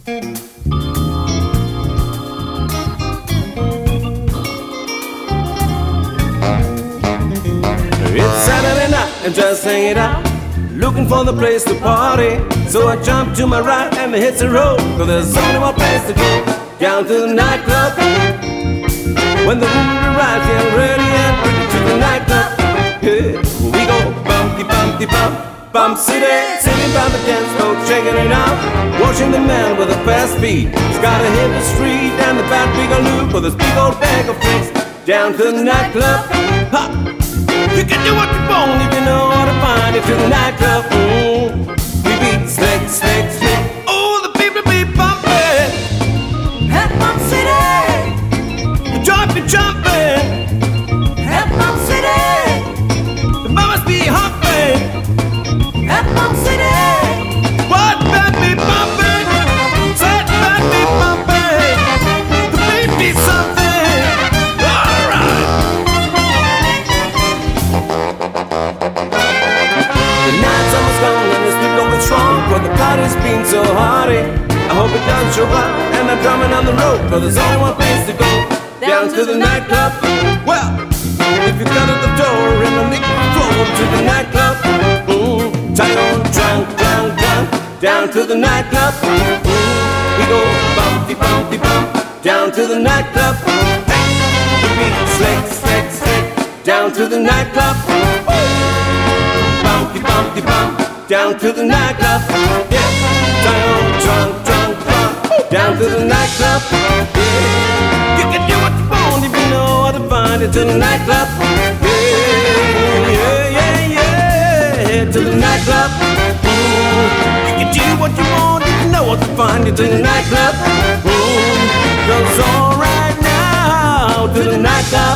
It's Saturday night and just hanging out, looking for the place to party. So I jump to my right and hit the road, 'cause there's only one place to go, down to the nightclub. When the room arrives, get ready and ready to the nightclub. Yeah, we go bumpy, bumpy, bump, bump city, sitting by the dance floor, checking it out, watching the man with a fast beat. He's got a hit the street and the bad big old loop with his big old bag of tricks, down to the nightclub. Ha! You can do what you want if you know how to find it to the nightclub. We beat slick, slick, slick. Oh, the people be bumping at Bump City. The joint be jumping at Bump City. The mamas be hopping at Bump City. What band be bumping? Sad band be bumping. The beat be something. All right. The night's almost gone and it's been going strong, but the party's been so hearty. I hope it doesn't show up and I'm drumming on the road, but there's only one place to go, down to the nightclub. Well, if you got at the door and the liquor floor to the nightclub, tie on drunk, drunk, drunk, down to the nightclub. We go bumpy, bumpy, bump, down to the nightclub. Hey, we beat slick, slick, slick, down to the nightclub. Bumpy, bumpy, bump, down to the nightclub. Yeah, tie on drunk, drunk, drunk, down to the nightclub. Yeah, you can do what you want if you know how to find it to the nightclub. Yeah, yeah, yeah, yeah, to the nightclub. You can do what you want if you know how to find it to the nightclub. Goes all right now to the nightclub.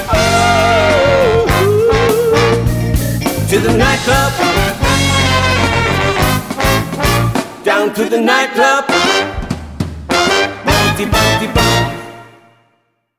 To the nightclub. Down to the nightclub. Bumpty, bumpty, bump.